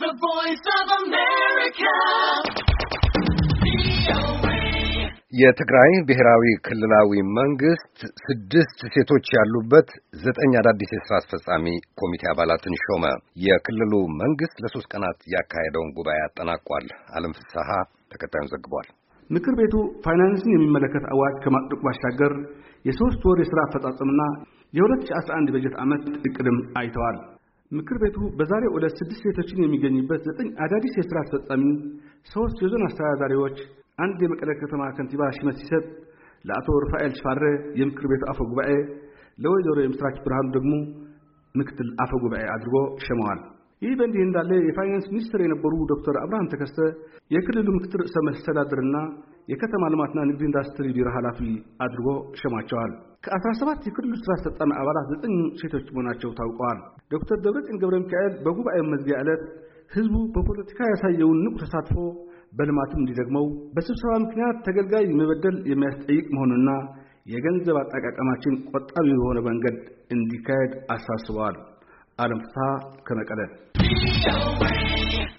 The Voice of America. የትግራይ ብሔራዊ ክልላዊ መንግስት 6 ሴቶች ያሉበት 9 አዳዲስ የሥራ አስፈጻሚ ኮሚቴ አባላትን ሾመ። የክልሉ መንግስት ለ3 ቀናት ያካሄደውን ጉባኤ አጠናቋል። ዓለም ፍስሐ ተከታዩን ዘግቧል። ምክር ቤቱ ፋይናንስን የሚመለከት አዋጅ ከማጽደቁ ባሻገር የ3 ወር የሥራ አፈጻጸምና የ2011 በጀት ዓመት እቅድም አይተዋል። ምክር ቤቱ በዛሬው ዕለት 6 ሴቶችን የሚገኝበት 9 አዳዲስ የሥራ አስፈጻሚ፣ 3 የዞን አስተዳዳሪዎች፣ አንድ የመቀለ ከተማ ከንቲባ ሽመት ሲሰጥ፣ ለአቶ ራፋኤል ሽፋሬ የምክር ቤቱ አፈ ጉባኤ፣ ለወይዘሮ የምስራች ብርሃኑ ደግሞ ምክትል አፈ ጉባኤ አድርጎ ሸመዋል። ይህ በእንዲህ እንዳለ የፋይናንስ ሚኒስትር የነበሩ ዶክተር አብርሃም ተከስተ የክልሉ ምክትል ርዕሰ መስተዳድርና የከተማ ልማትና ንግድ ኢንዱስትሪ ቢሮ ኃላፊ አድርጎ ሸማቸዋል። ከ17 የክልሉ ስራ አስፈጻሚ አባላት 9 ሴቶች መሆናቸው ታውቀዋል። ዶክተር ደብረጽዮን ገብረሚካኤል በጉባኤው መዝጊያ ዕለት ህዝቡ በፖለቲካ ያሳየውን ንቁ ተሳትፎ በልማትም እንዲደግመው በስብሰባ ምክንያት ተገልጋይ መበደል የሚያስጠይቅ መሆኑና የገንዘብ አጠቃቀማችን ቆጣቢ በሆነ መንገድ እንዲካሄድ አሳስበዋል። ዓለም ፍስሐ ከመቀለ